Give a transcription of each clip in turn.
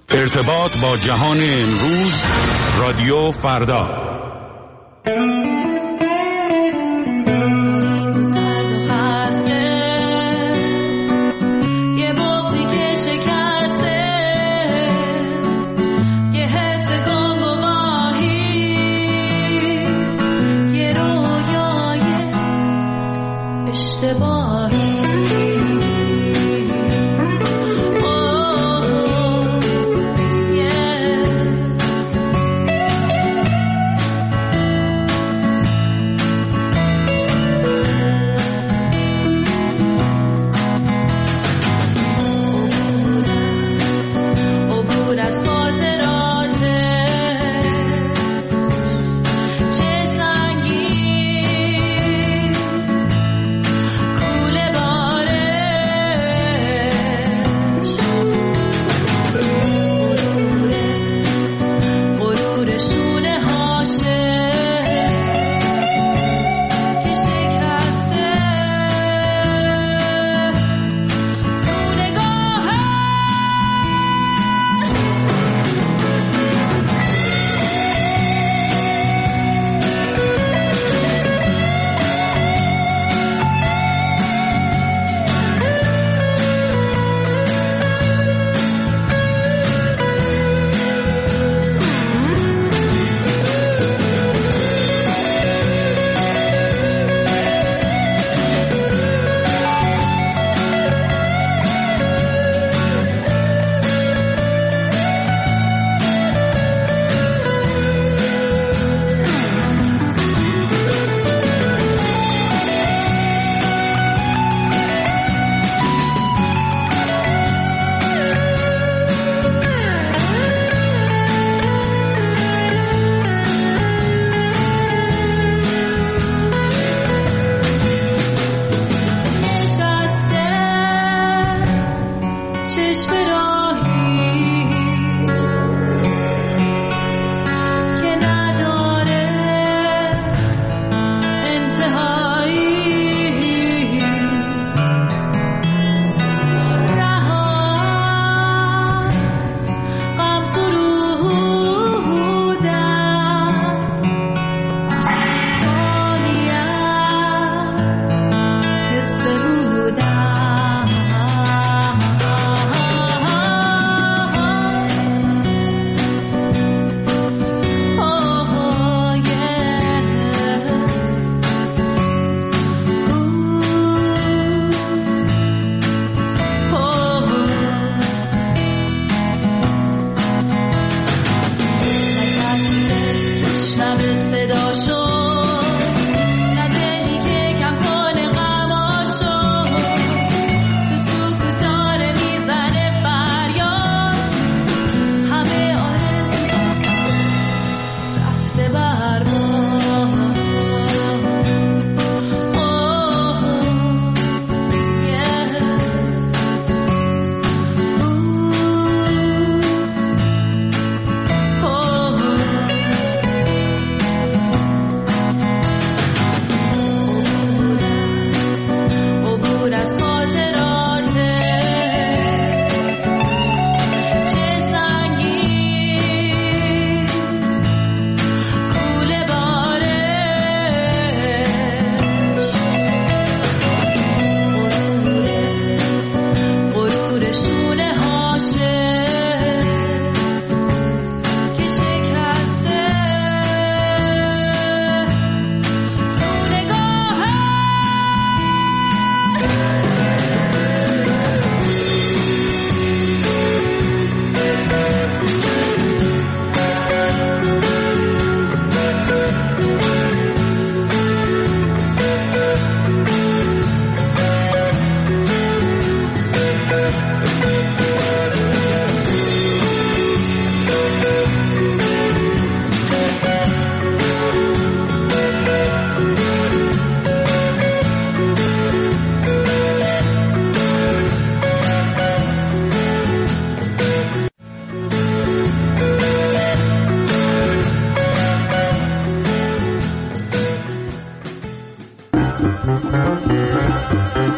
ارتباط با جهان امروز، رادیو فردا.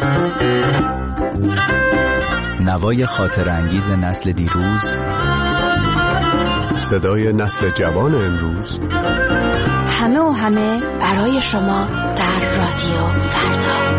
نوای خاطر انگیز نسل دیروز صدای نسل جوان امروز، همه و همه برای شما در رادیو فردا.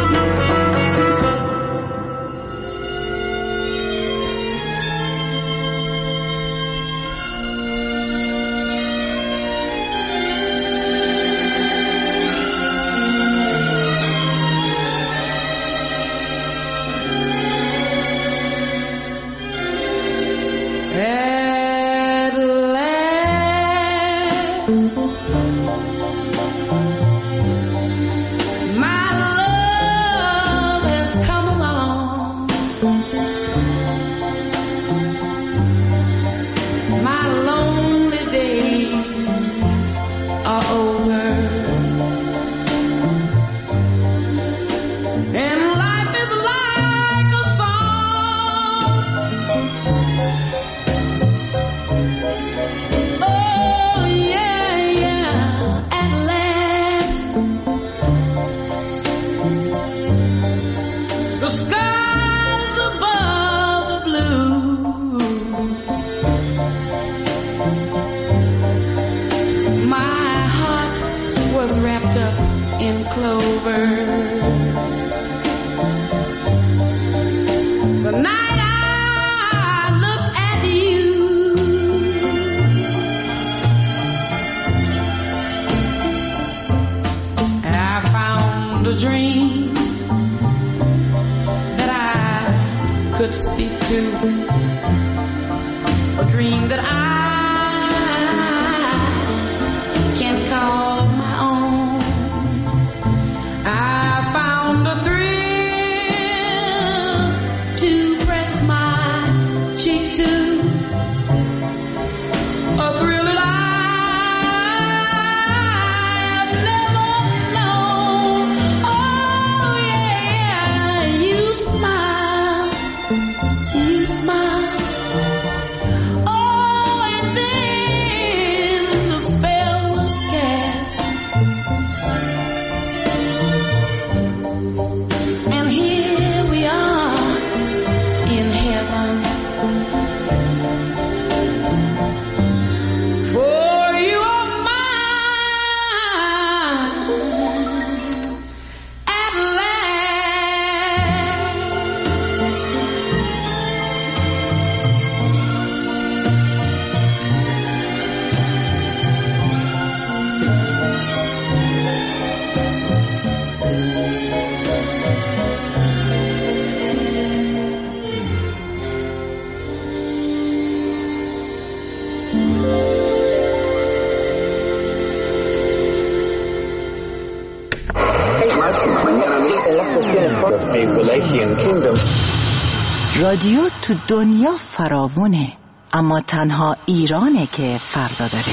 رادیو تو دنیا فراوونه، اما تنها ایرانه که فردا داره.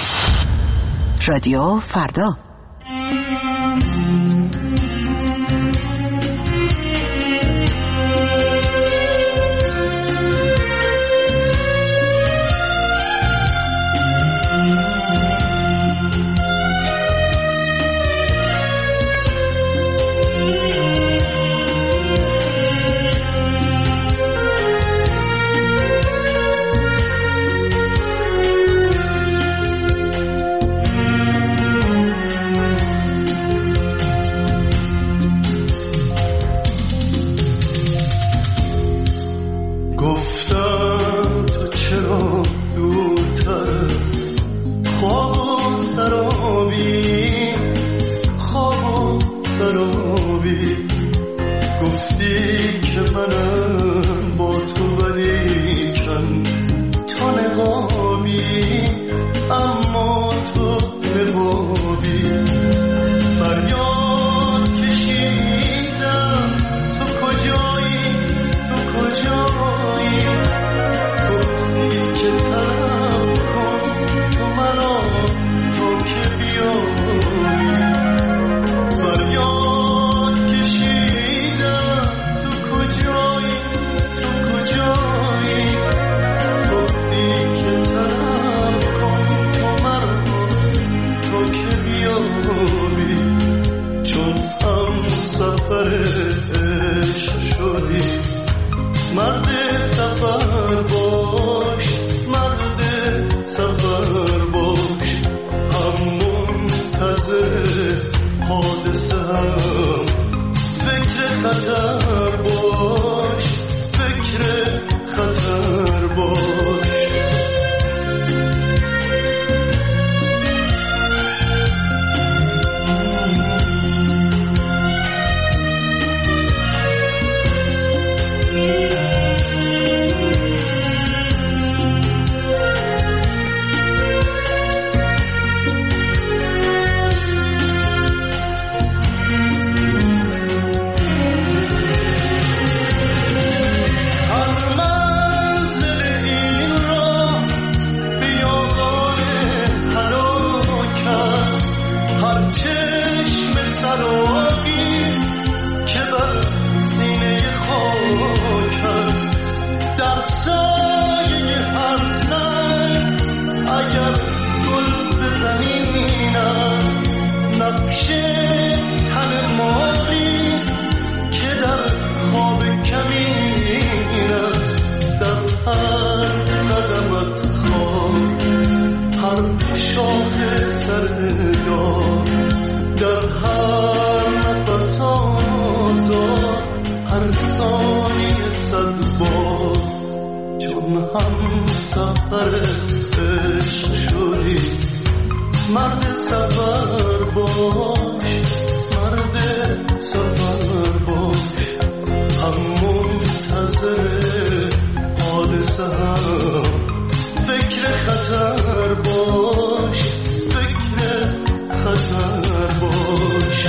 رادیو فردا. که شاه سردار در هر نفس آزاد هر ثانیه صد بار چون هم سفر عشق شدی مرد سفر باش مرد سفر باش هم منتظر حادثه هم فکر خطر باش فکر خطر باش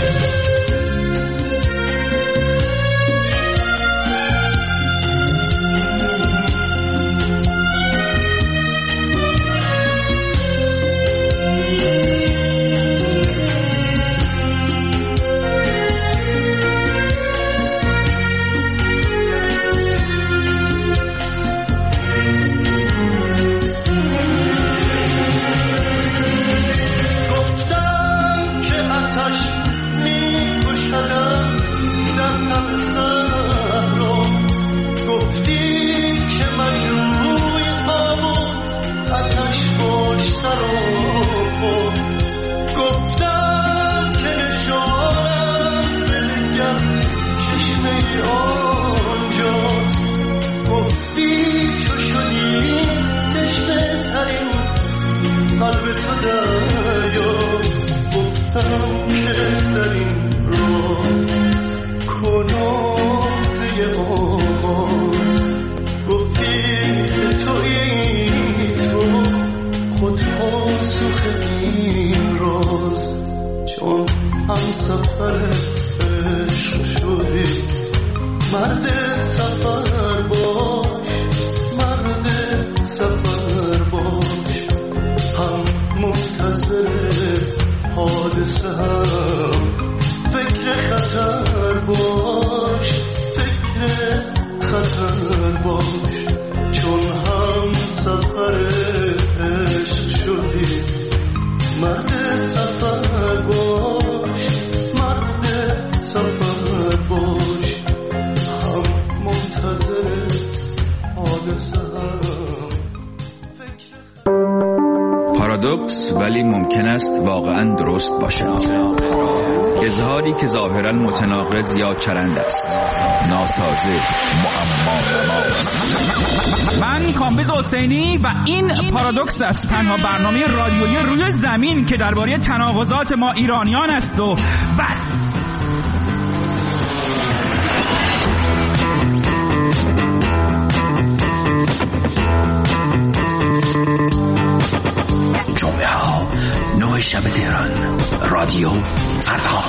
گفتم که نشانم بلگر چشمه آنجاست گفتی چو شدی تشنه ترین قلب تو دریاست گفتم که در این راه کناته آغاز گفتی تویی تو خود پاسخ این راز چون هم سفر عشق شدی مرد سفر باش مرد سفر باش هم منتظر حادثه هم فکر خطر باش فکر خطر باش چون هم سفر عشق شدی مرد سفر باش مرد سفر باش هم منتظر حادثه هم فکر پارادوکس ولی ممکن است واقعا درست باشد. اظهاری که ظاهرا متناقض یا چرند است، ناسازه، معما. من کامبیز حسینی و این پارادوکس است، تنها برنامه رادیویی روی زمین که درباره تناقضات ما ایرانیان است و بس. جمعه ها 9 شب تهران، رادیو فردا.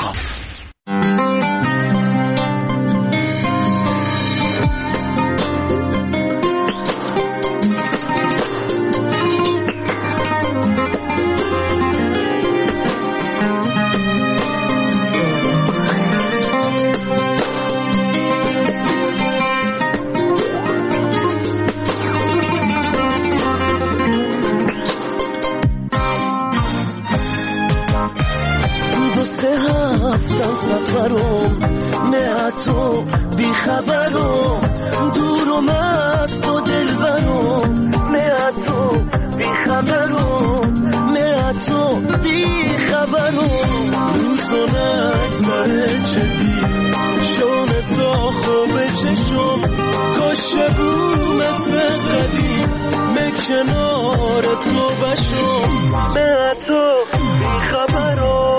سفرم نه تو بیخبرم دورم از تو دلبرم نه تو بیخبرم نه تو بیخبرم روزونه نگذره چدی شون تا خوب چشم کاشه بو مثل قدیم مکنار تو بشم نه تو بیخبرم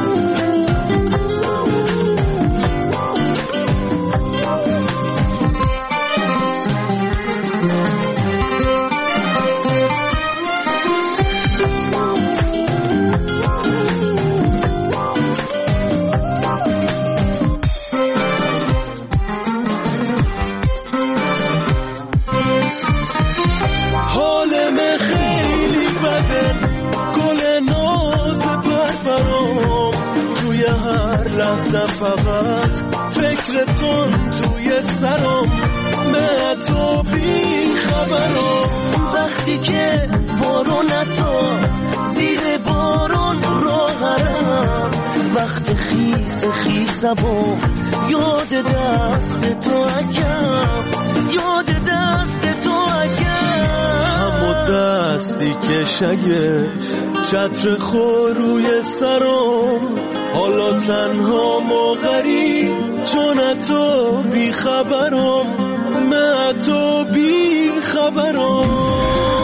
فقط فکرتون توی سرم نه تو بی خبرم وقتی که بارون تو زیر بارون راهرم وقت خیسم یاد دست تو اگم یاد دست تو اگم همو دستی که شگه چتر خوروی سرم حالا تنها ما غریب چون تو بی خبرم من تو بی خبرم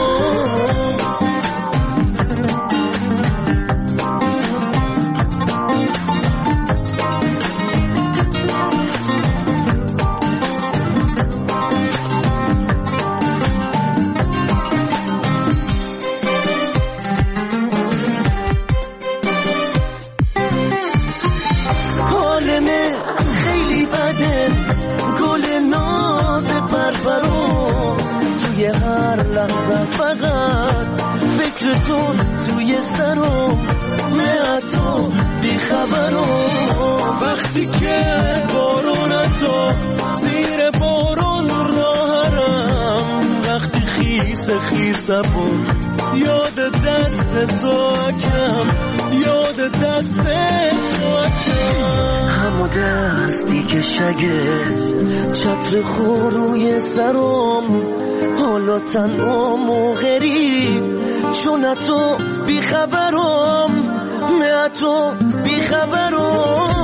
فقط فکر تو توی سرم من تو بی خبرم وقتی که بارون تو زیر بارون راهرم وقتی خیسمون یاد دست تو کم یاد دست تو کم همو دستی که شگه چتر خوروی سرم حالا تنها موغری چون تو بی خبرم من تو بی خبرم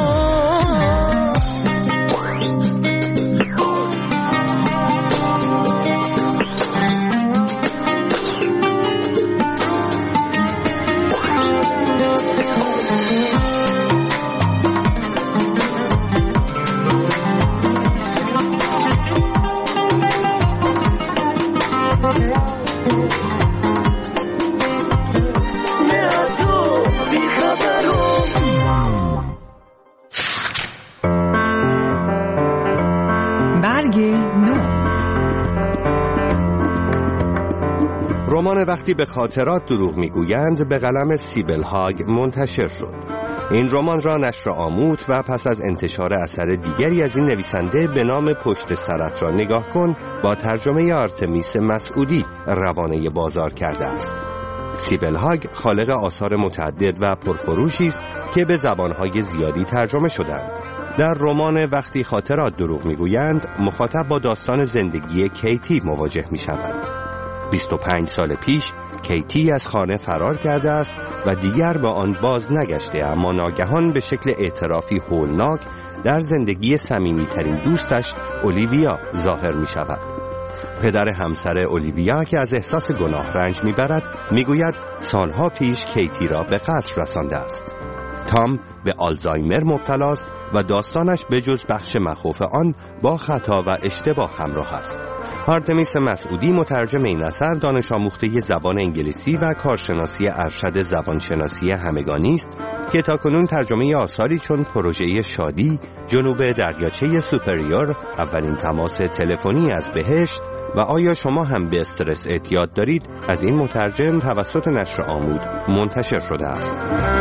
رمان وقتی به خاطرات دروغ میگویند به قلم سیبل هاگ منتشر شد. این رمان را نشر آموت و پس از انتشار اثر دیگری از این نویسنده به نام پشت سرت را نگاه کن با ترجمه آرتمیس مسعودی روانه بازار کرده است. سیبل هاگ خالق آثار متعدد و پرفروشی است که به زبانهای زیادی ترجمه شدند. در رمان وقتی خاطرات دروغ میگویند مخاطب با داستان زندگی کیتی مواجه می شود. 25 سال پیش کیتی از خانه فرار کرده است و دیگر به آن باز نگشته، اما ناگهان به شکل اعترافی هولناک در زندگی صمیمی‌ترین دوستش اولیویا ظاهر می شود. پدر همسر اولیویا که از احساس گناه رنج می برد می گوید سالها پیش کیتی را به قتل رسانده است. تام به آلزایمر مبتلا است و داستانش به جز بخش مخوف آن با خطا و اشتباه همراه است. آرتمیس مسعودی مترجم این اثر دانش آموخته زبان انگلیسی و کارشناسی ارشد زبانشناسی همگانی است که تاکنون ترجمه آثاری چون پروژه شادی، جنوب دریاچه سوپریور، اولین تماس تلفنی از بهشت و آیا شما هم به استرس اعتیاد دارید از این مترجم توسط نشر آمود منتشر شده است.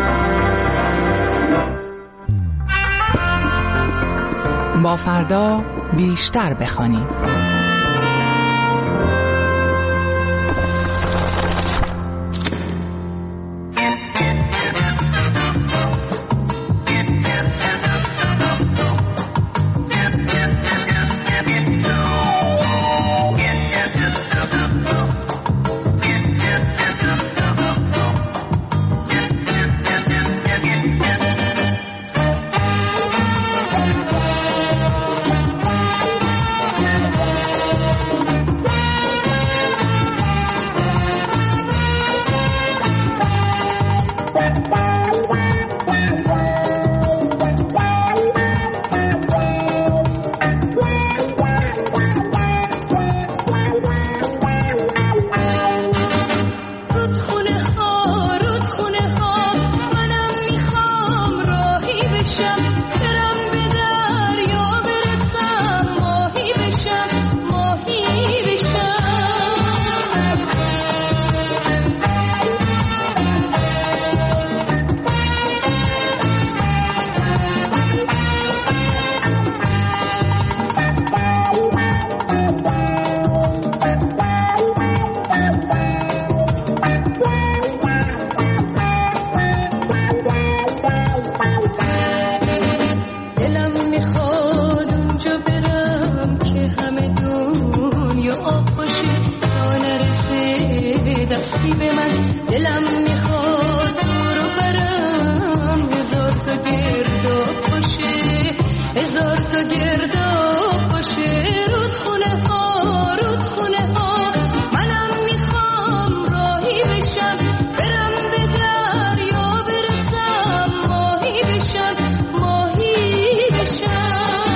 با فردا بیشتر بخوانیم. نسیم من دلم میخواد رو برم هزار تا گرداب باشه هزار تا گرداب باشه رودخونه ها رودخونه ها منم میخوام راهی بشم برم به دریا برسم ماهی بشم ماهی بشم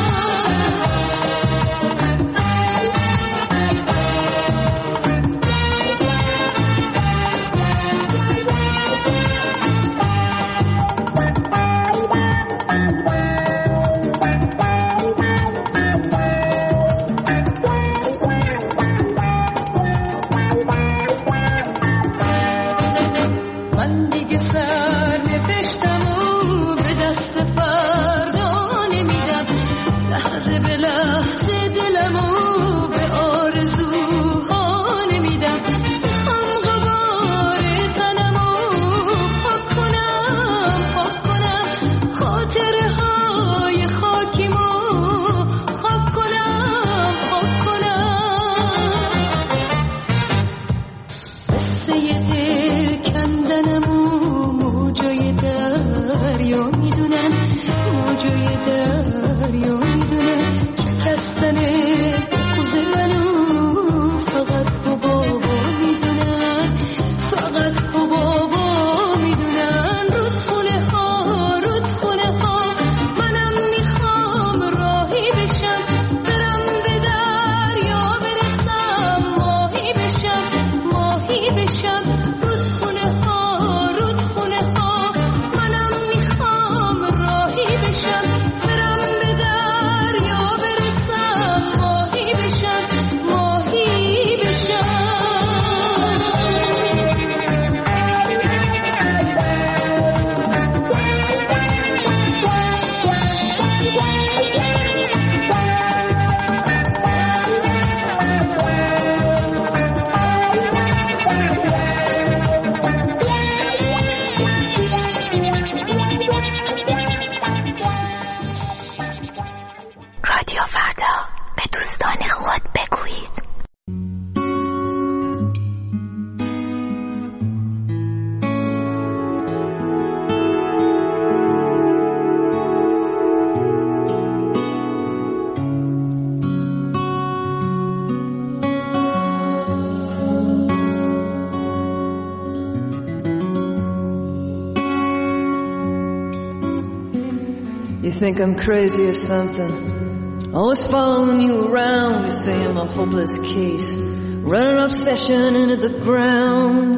You think I'm crazy or something? Always following you around. You say I'm a hopeless case, running obsession into the ground.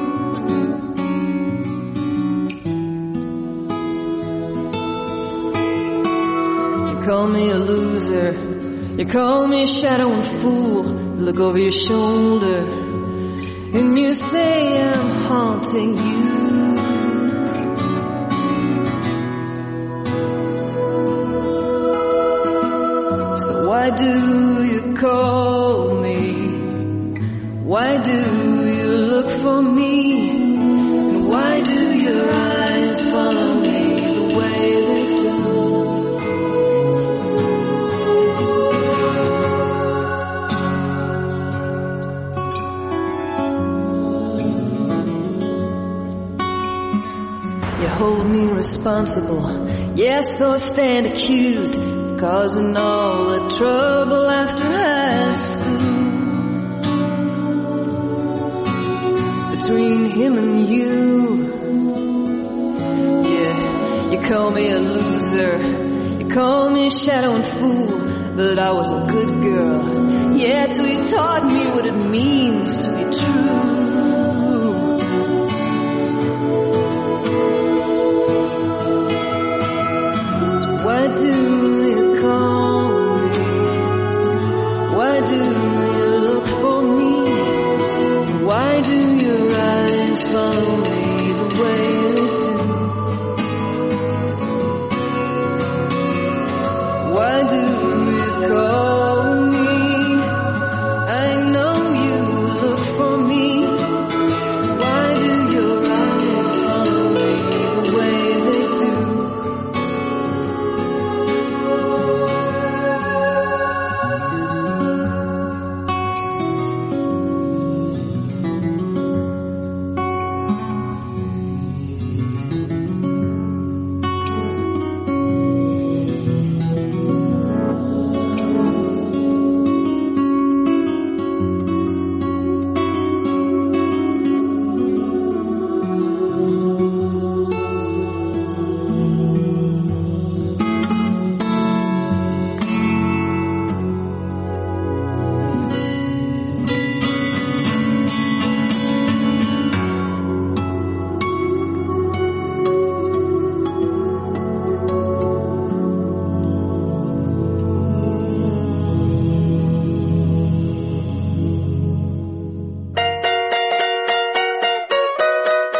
You call me a loser, you call me a shadow and fool. You look over your shoulder and you say I'm haunting you. Why do you call me? Why do you look for me? And why do your eyes follow me the way they do? You hold me responsible, yes, so I stand accused, causing all the trouble after high school. Between him and you, yeah, you call me a loser, you call me a shadow and fool, but I was a good girl, yeah, till you taught me what it means to be true. Why do you call me? Why do you look for me? Why do your eyes follow me the way they do? Why do you call me? I know you look for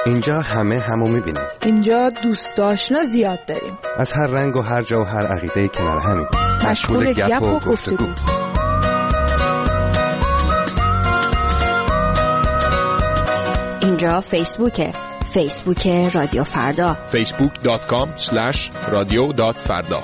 اینجا همه همو میبینیم. اینجا دوست آشنا زیاد داریم. از هر رنگ و هر جا و هر عقیده کنار همیم. مشغول گپ و گفتگو. اینجا فیسبوکه. فیسبوک رادیو فردا. facebook.com/radio.farda.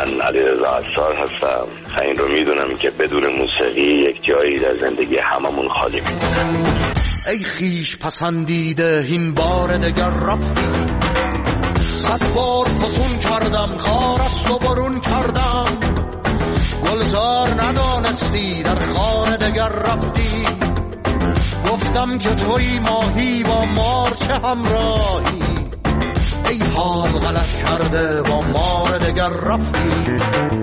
من علیرضا عصار هستم. این رو میدونم که بدون موسیقی یک جایی در زندگی هممون خالی میمونه. ای خیش پسندیده این بار دگر رفتی، 100 بار فسون کردم خارست و برون کردم، گلزار ندانستی در خانه دگر رفتی، گفتم که توی ماهی با مار چه همراهی، ای حال غلط کرده با مار دگر رفتی.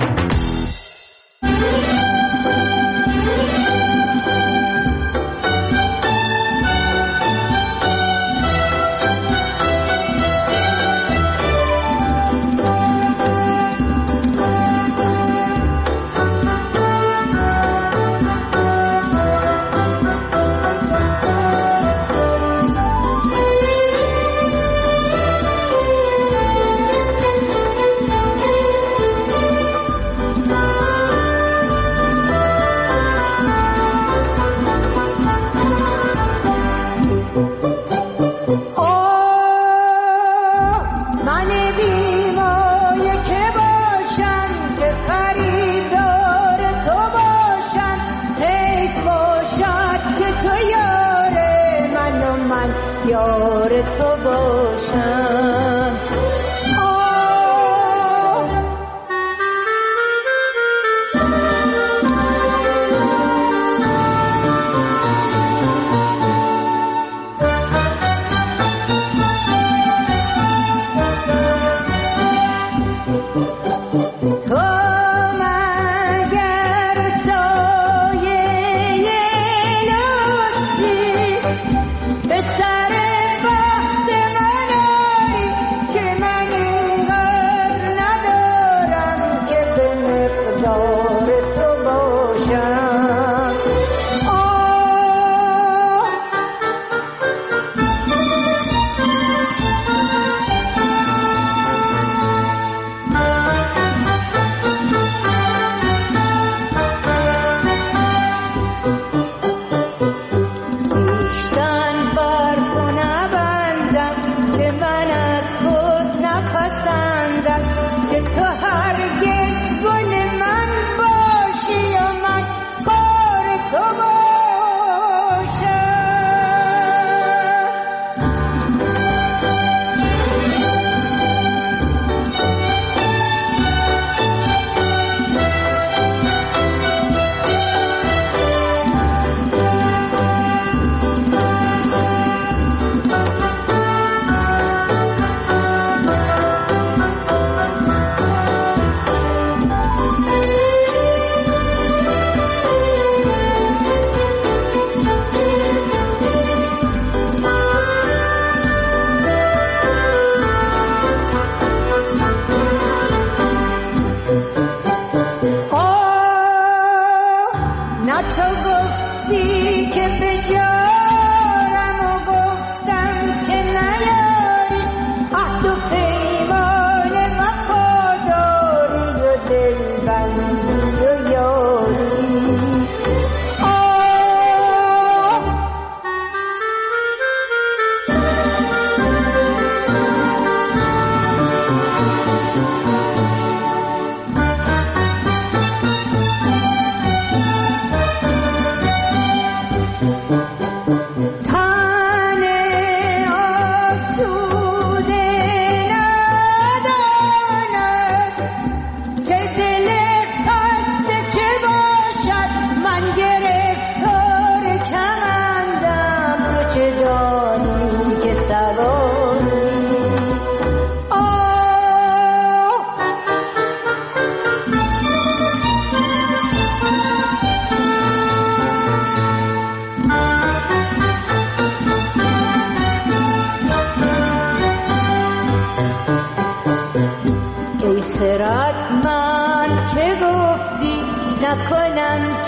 نکنم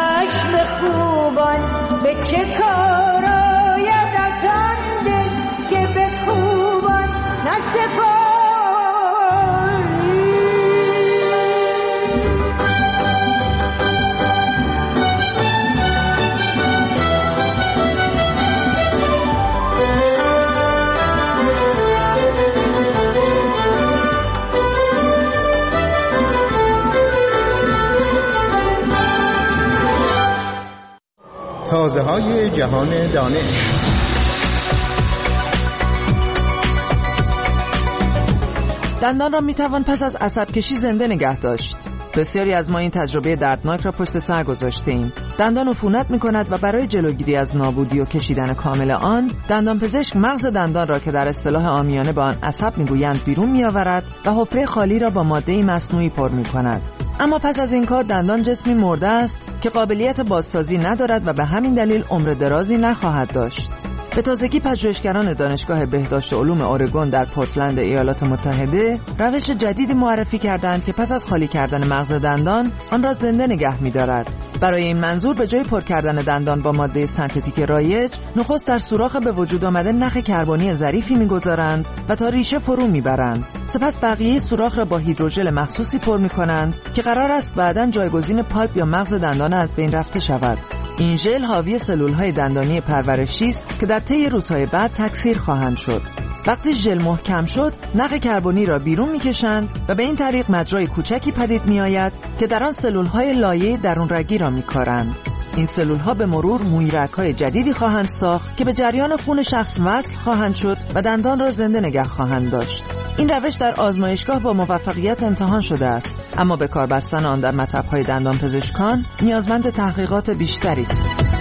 چشم خوبان به چه کار آید از آن دل که به خوبان نسپاری. تازه‌های جهان دانش. دندان را میتوان پس از عصب کشی زنده نگه داشت. بسیاری از ما این تجربه دردناک را پشت سر گذاشتیم. دندان عفونت می‌کند و برای جلوگیری از نابودی و کشیدن کامل آن، دندانپزشک مغز دندان را که در اصطلاح عامیانه به آن عصب می‌گویند بیرون می‌آورد و حفره خالی را با ماده مصنوعی پر می‌کند. اما پس از این کار دندان جسمی مرده است که قابلیت بازسازی ندارد و به همین دلیل عمر درازی نخواهد داشت. به تازگی پژوهشگران دانشگاه بهداشت علوم اورگون در پورتلند ایالات متحده روش جدیدی معرفی کردند که پس از خالی کردن مغز دندان آن را زنده نگه می‌دارد. برای این منظور به جای پر کردن دندان با ماده سنتتیک رایج، نخست در سوراخ به وجود آمده نخ کربنی ظریفی می‌گذارند و تا ریشه فرو می‌برند. سپس بقیه سوراخ را با هیدروژل مخصوصی پر می‌کنند که قرار است بعداً جایگزین پالپ یا مغز دندان از بین رفته شود. این ژل حاوی سلول‌های دندانی پرورشی است که در طی روزهای بعد تکثیر خواهند شد. وقتی ژل محکم شد، نخ کربنی را بیرون می‌کشند و به این طریق مجرای کوچکی پدید می‌آید که در آن سلول‌های لایه درون رگی را می‌کارند. این سلول‌ها به مرور مویرگ‌های جدیدی خواهند ساخت که به جریان خون شخص وصل خواهند شد و دندان را زنده نگه خواهند داشت. این روش در آزمایشگاه با موفقیت امتحان شده است، اما به کار بستن آن در مطب‌های دندانپزشکان نیازمند تحقیقات بیشتری است.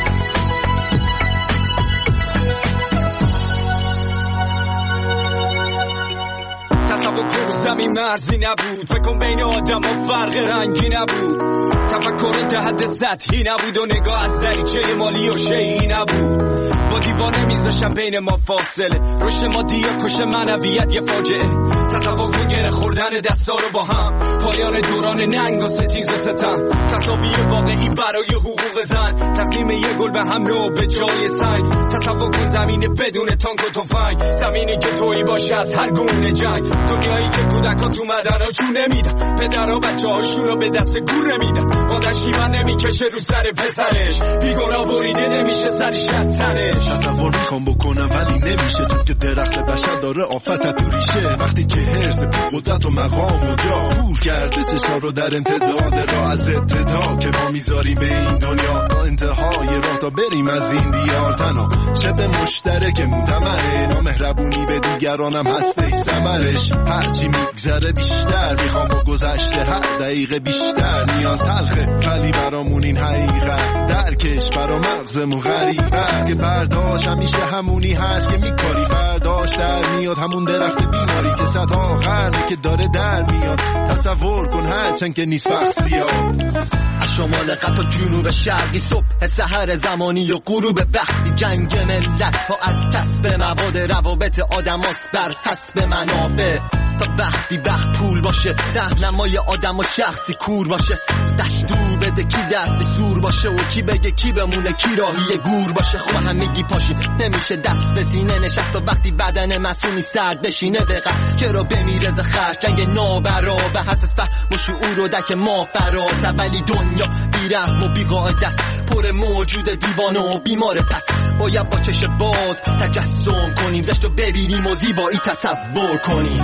تفکر زمین مرزی نبود، فکر بین آدم و فرق رنگی نبود، تفکر ده حد سطحی نبود و نگاه از دریچه مالی و شیعی نبود. با دیوانه میذاشم بین ما فاصله، رشد مادی یا کش معنویت یه فاجعه. تصور کن گره خوردن دستا رو با هم، پایان دوران ننگ و ستیز و ستم، تصاویر واقعی برای حقوق زن، تقدیم یه گل به هم نو به جای سنگ. تصور کن زمین بدون تانک و تفنگ، زمینی که تویی باشه از هر گونه جنگ، دنیایی که کودکا تو مدرها جون نمیدن، پدرها بچه‌هاشون رو به دست گور نمیدن، مادر شیون نمیکشه رو سر پسرش، بیگناه بریده نمیشه سرش تنش. تصور میخوام بکنم ولی نمیشه، چون که درخت بشر داره آفت تو ریشه. وقتی که حرص قدرت و مقام و جا دور کرده چشا رو در امتداد را از ابتدا که ما میذاریم به این دنیا تا انتهای راه تا بریم از این دیار. تنها شب مشترک متمنه، نامهربونی به دیگرانم هسته ثمرش. هرچی میگذره بیشتر میخوام با گذشته هر دقیقه بیشتر. نیاز تلخه ولی برامون این حقیقت، درکش برا مغزمون غریبه که برداشت همیشه همونی هست که میکاری برداشت در میاد. همون درخت بیماری که صدها قرنه که داره در میاد. تصور کن هرچند که نیست فقصیات، از شمال قطع جنوب شرقی، صبح سحر زمانی و غروب وقتی. جنگ ملت ها از کسب مواد، روابط آدم هاست بر حسب منافع. تا وقتی وقت پول باشه، راهنمای آدم و شخصی کور باشه. دستور بده کی دست سور باشه و کی بگه کی بمونه کی راهی گور باشه. خب هم میگی پاشی نمیشه دست به سینه نشست، تا وقتی بدن معصومی سرد بشینه دقیق چرا بمیره ز خرج جنگ نابرا به حسس فهم و شعور و دک ما فرات. ولی دنیا بیرحم و بیقاعده است، پر موجود دیوانه و بیمار. پس باید با چش باز تجسم کنیم، زشت رو ببینیم و زیبایی تصور کنیم.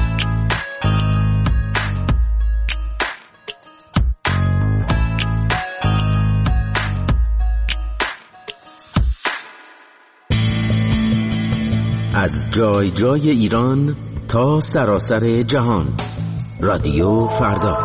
از جای جای ایران تا سراسر جهان، رادیو فردا.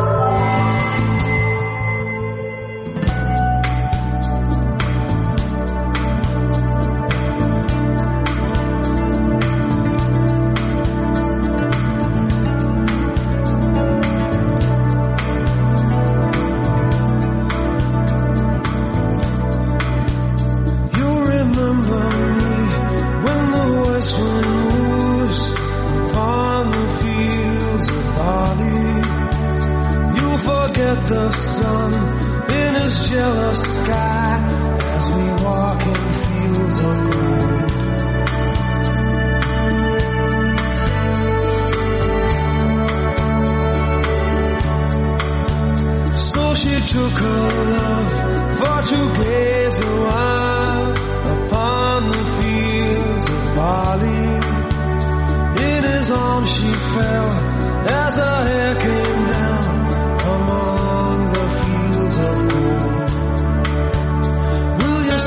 took her love for to gaze a while upon the fields of barley. In his arms she fell as her hair came down among the fields of gold. Will you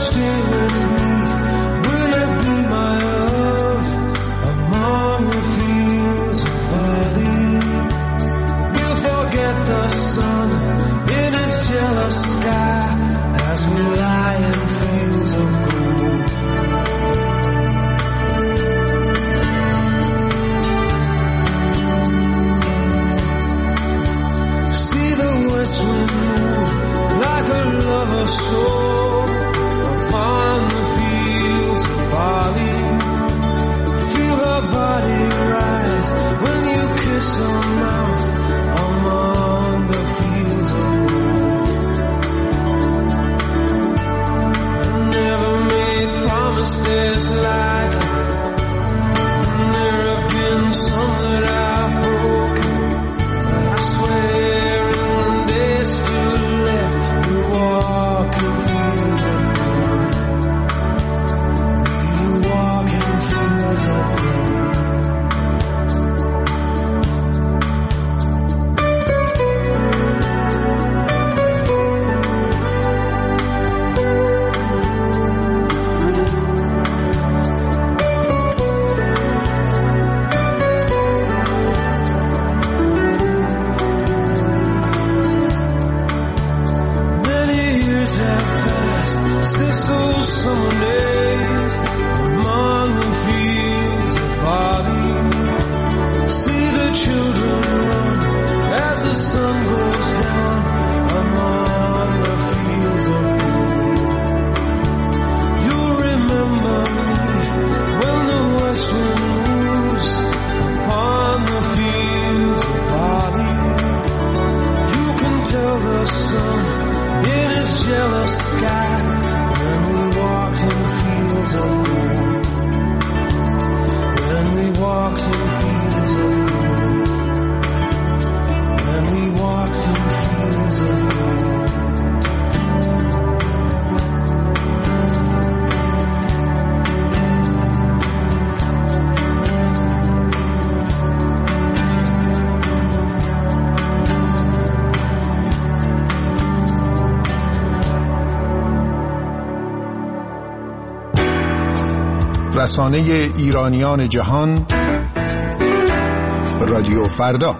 the sun in his jealous sky as we lie in fields of gold. See the west wind move like a lover's soul upon the fields of barley. Feel her body rise when you kiss her mouth among the fields of gold. I never made promises like it, and there have been some that I've broken, but I swear in one day still left you walk in fields of gold. You walk in fields of gold. رسانه ایرانیان جهان رادیو فردا.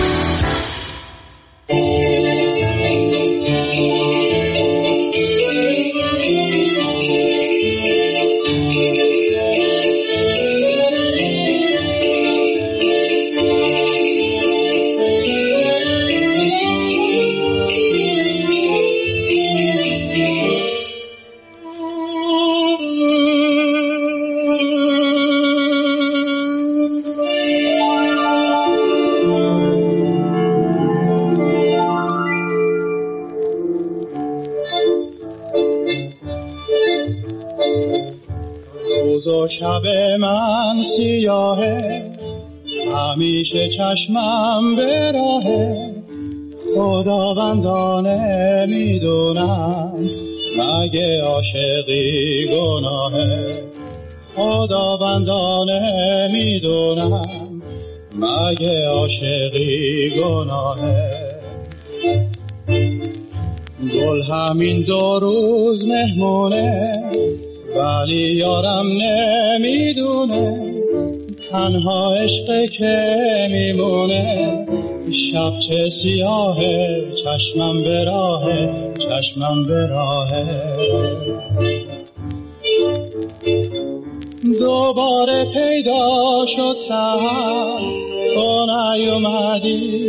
شب من سیاهه همیشه چشمم به راهه خداوندانه میدونم مگه عاشقی گناهه خداوندانه میدونم مگه عاشقی گناهه گل همین 2 روز مهمونه ولی یارم نمیدونه تنها عشق که میمونه شب چه سیاهه چشمم به راهه چشمم به راهه دوباره پیدا شد سحر تو نیومدی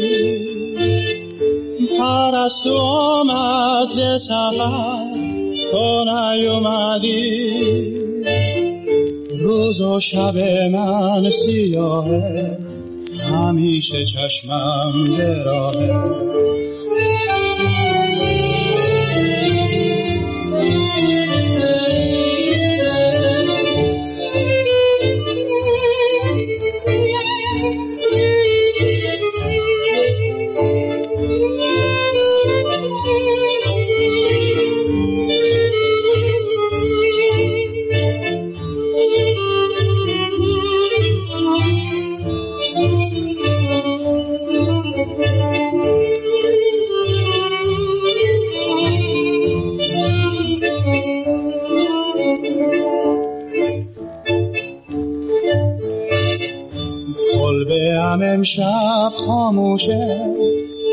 پرستو آمد ز سفر تو نیومدی روز و شب من سیاهه همیشه چشمم به راهه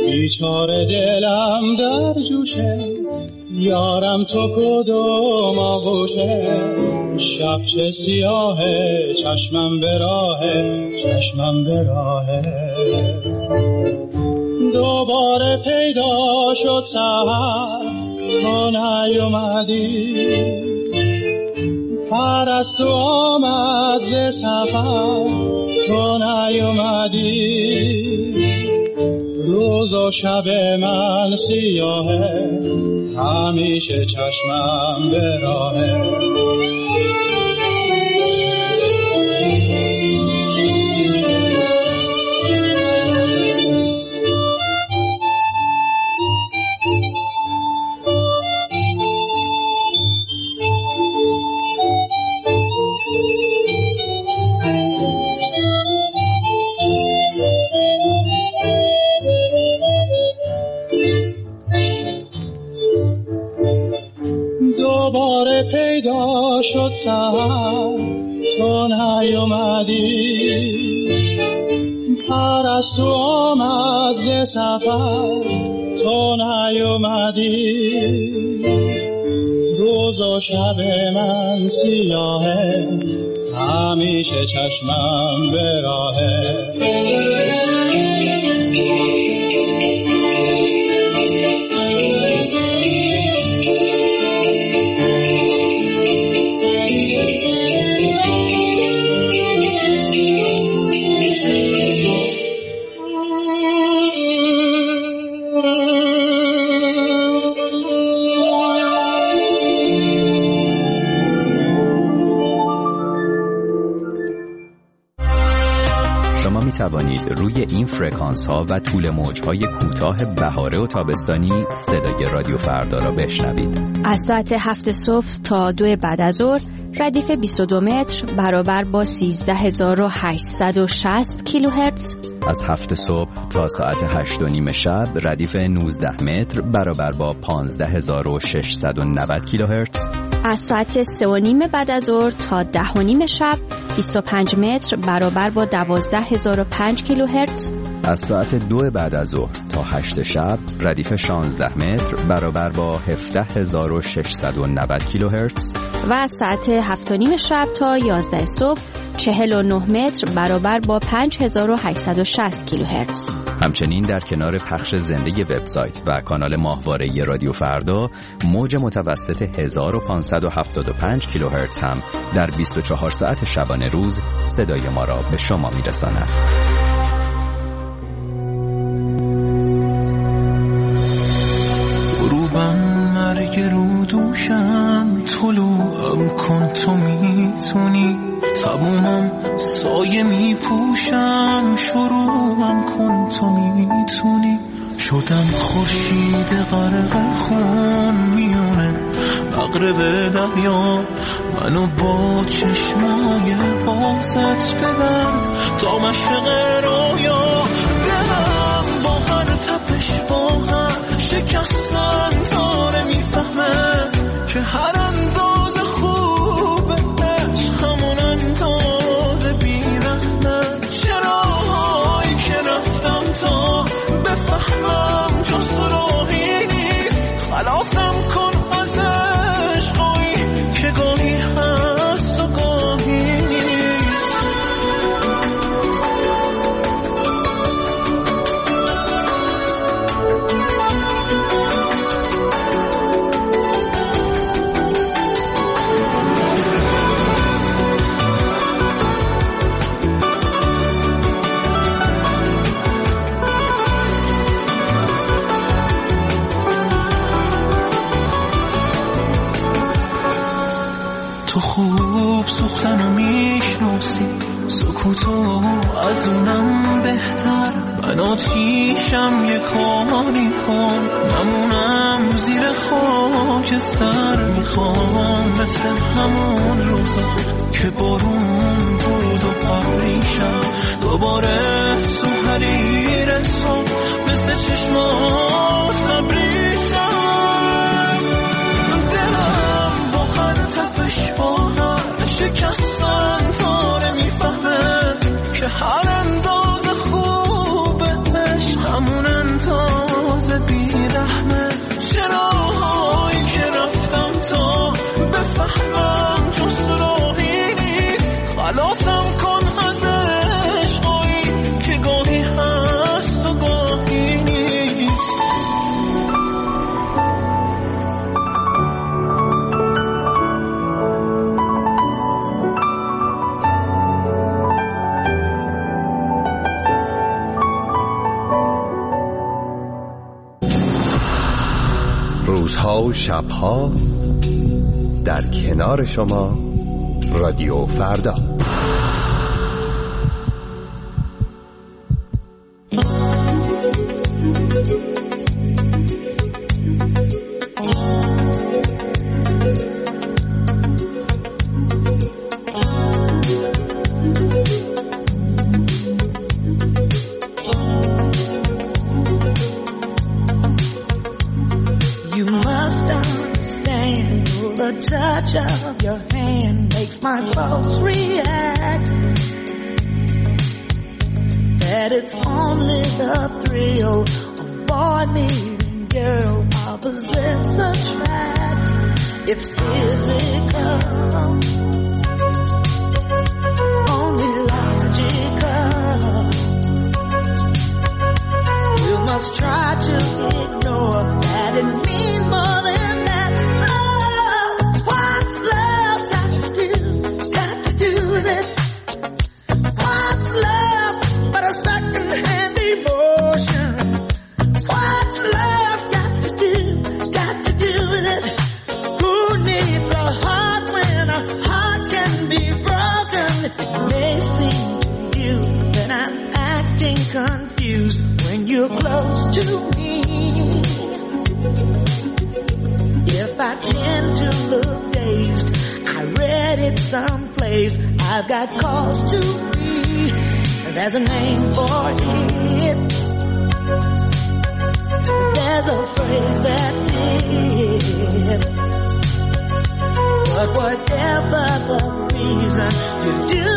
بیچاره دلم در جوشه، یارم تو کدوم آغوشه، شب چه سیاهه، چشمم به راهه، چشمم به راهه. دوباره پیدا شد سحر، تو نیومدی، پرستو آمد ز سفر، تو نیومدی. روز و شب من سیاهه، همیشه چشمم به راهه. دوباره پیدا شد سحر، تو نیومدی، پرستو آمد ز سفر، تو نیومدی. روز و شب من سیاهه، همیشه چشمم به راهه. توانید روی این فرکانس ها و طول موج های کوتاه بهاره و تابستانی صدای رادیو فردا را بشنوید. از ساعت 7 صبح تا 2 بعد از ظهر ردیف 22 متر برابر با 13860 کیلوهرتز. از 7 صبح تا ساعت 8:30 شب ردیف 19 متر برابر با 15690 کیلوهرتز. از ساعت 3:30 بعد از ظهر تا 10:30 شب 25 متر برابر با 12005 کیلوهرتز. از ساعت 2 بعد از ظهر تا 8 شب ردیف 16 متر برابر با 17690 کیلوهرتز. و از ساعت 7:30 شب تا 11 صبح 49 متر برابر با 5860 کیلوهرتز. همچنین در کنار پخش زنده وبسایت و کانال ماهواره رادیو فردا، موج متوسط 1575 کیلوهرتز هم در 24 ساعت شبانه روز صدای ما را به شما میرساند. غروبم مرگ رو دوشم، طلوعم کن تو میتونی، تمومم سایه میپوشم، شروعم کن تو میتونی. شدم خورشید غرق خون میونه مغرب دریا، منو با چشمای بازت ببر تا مشرق رویا. دلم با هر تپش با هر شکستن داره میفهمه که هر انداز خوبه همون انداز بیرحمه. چراهایی که رفتم تا بفهمم جز راهی نیست، خلاصم کن از عشقایی که گاهی هست و گاهی نیست. تو خوب سوختن و میشناسی، سکوتو از اونم بهتر. من آتیشم یه کاری کن، نمونم زیر خاکستر. میخوام مثل همون روزا که بارون بود و پریشم، دوباره تو حریر تو مثل چشمات تبریشم. دلم با هر تپش با هر شکستن داره میفهمه که هر انداز خوبه عشق همون انداز روزها و شبها در کنار شما رادیو فردا. Of your hand makes my pulse react. That it's only the thrill of boy meeting girl opposites attract. It's physical, only logical. You must try to ignore that it means more than that. Confused when you're close to me. If I tend to look dazed, I read it someplace. I've got cause to be. There's a name for it. There's a phrase that's it. But whatever the reason, you do